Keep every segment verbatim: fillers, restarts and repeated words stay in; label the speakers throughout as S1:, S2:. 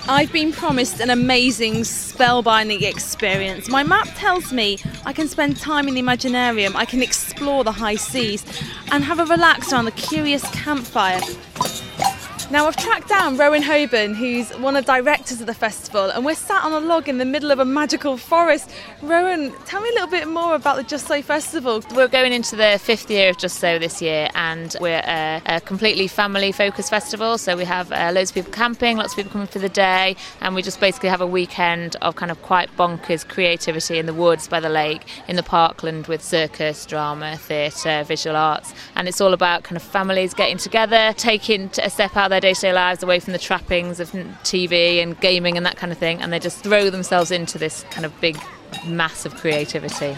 S1: I've been promised an amazing spellbinding experience. My map tells me I can spend time in the Imaginarium, I can explore the high seas and have a relax around the curious campfire. Now I've tracked down Rowan Hoban, who's one of the directors of the festival, and we're sat on a log in the middle of a magical forest. Rowan, tell me a little bit more about the Just So Festival.
S2: We're going into the fifth year of Just So this year, and we're a, a completely family-focused festival. So we have uh, loads of people camping, lots of people coming for the day, and we just basically have a weekend of kind of quite bonkers creativity in the woods, by the lake, in the parkland with circus, drama, theatre, visual arts. And it's all about kind of families getting together, taking a step out of their day-to-day lives away from the trappings of T V and gaming and that kind of thing, and they just throw themselves into this kind of big mass of creativity.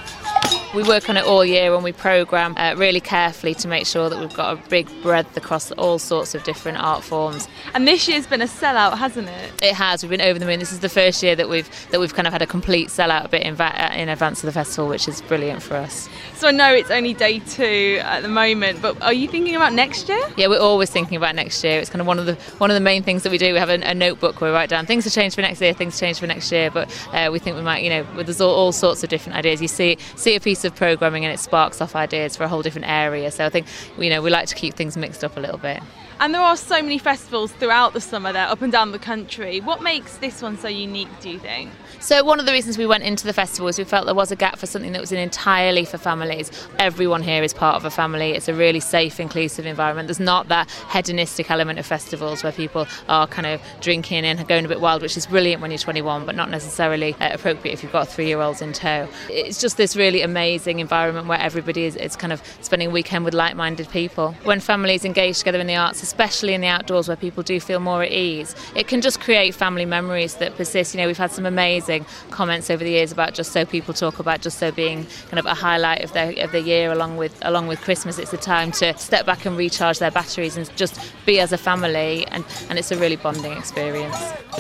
S2: We work on it all year and we programme uh, really carefully to make sure that we've got a big breadth across all sorts of different art forms.
S1: And this year's been a sellout, hasn't it?
S2: It has. We've been over the moon. This is the first year that we've that we've kind of had a complete sellout a bit in, va- in advance of the festival, which is brilliant for us.
S1: So I know it's only day two at the moment, but are you thinking about next year?
S2: Yeah, we're always thinking about next year. It's kind of one of the one of the main things that we do. We have a, a notebook where we write down things to change for next year, things to change for next year. But uh, we think we might, you know, there's all, all sorts of different ideas. You see see a piece of programming and it sparks off ideas for a whole different area. So I think, you know, we like to keep things mixed up a little bit.
S1: And there are so many festivals throughout the summer there, up and down the country. What makes this one so unique, do you think?
S2: So one of the reasons we went into the festival is we felt there was a gap for something that was in entirely for families. Everyone here is part of a family. It's a really safe, inclusive environment. There's not that hedonistic element of festivals where people are kind of drinking and going a bit wild, which is brilliant when you're twenty-one, but not necessarily uh, appropriate if you've got three-year-olds in tow. It's just this really amazing environment where everybody is, is kind of spending a weekend with like-minded people. When families engage together in the arts, especially in the outdoors where people do feel more at ease, it can just create family memories that persist. You know, we've had some amazing comments over the years about Just So. People talk about Just So being kind of a highlight of their of the year along with along with Christmas. It's a time to step back and recharge their batteries and just be as a family, and, and it's a really bonding experience.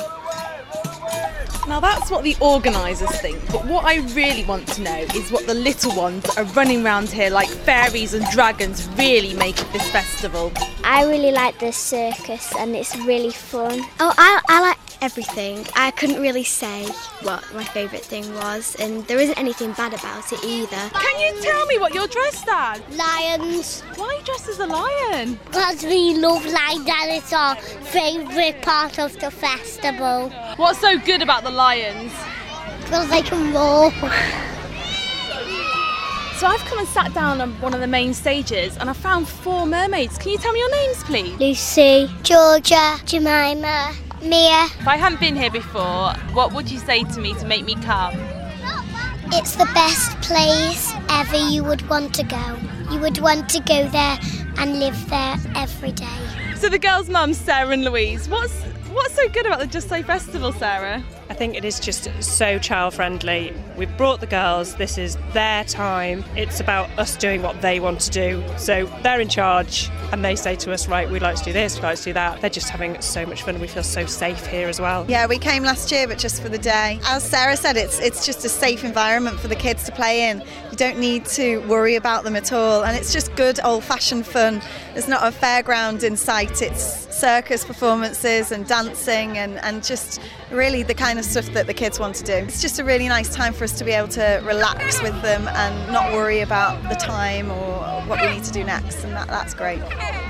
S1: Now that's what the organisers think, but what I really want to know is what the little ones that are running around here like fairies and dragons really make of this festival.
S3: I really like the circus and it's really fun. Oh, I, I like everything. I couldn't really say what my favourite thing was, and there isn't anything bad about it either.
S1: Can you tell me what you're dressed as?
S4: Lions.
S1: Why are you dressed as a lion?
S4: Because we love lions and it's our favourite part of the festival.
S1: What's so good about the lions?
S4: Because they can roar.
S1: So I've come and sat down on one of the main stages and I found four mermaids. Can you tell me your names, please?
S4: Lucy, Georgia, Jemima, Mia.
S1: If I hadn't been here before, what would you say to me to make me come?
S4: It's the best place ever you would want to go. You would want to go there and live there every day.
S1: So the girls' mums, Sarah and Louise, what's what's so good about the Just So Festival, Sarah?
S5: I think it is just so child friendly. We've brought the girls, this is their time. It's about us doing what they want to do. So they're in charge and they say to us, right, we'd like to do this, we'd like to do that. They're just having so much fun and we feel so safe here as well.
S6: Yeah, we came last year, but just for the day. As Sarah said, it's it's just a safe environment for the kids to play in. You don't need to worry about them at all. And it's just good old-fashioned fun. There's not a fairground in sight. It's circus performances and dancing and, and just really the kind of stuff that the kids want to do. It's just a really nice time for us to be able to relax with them and not worry about the time or what we need to do next, and that, that's great.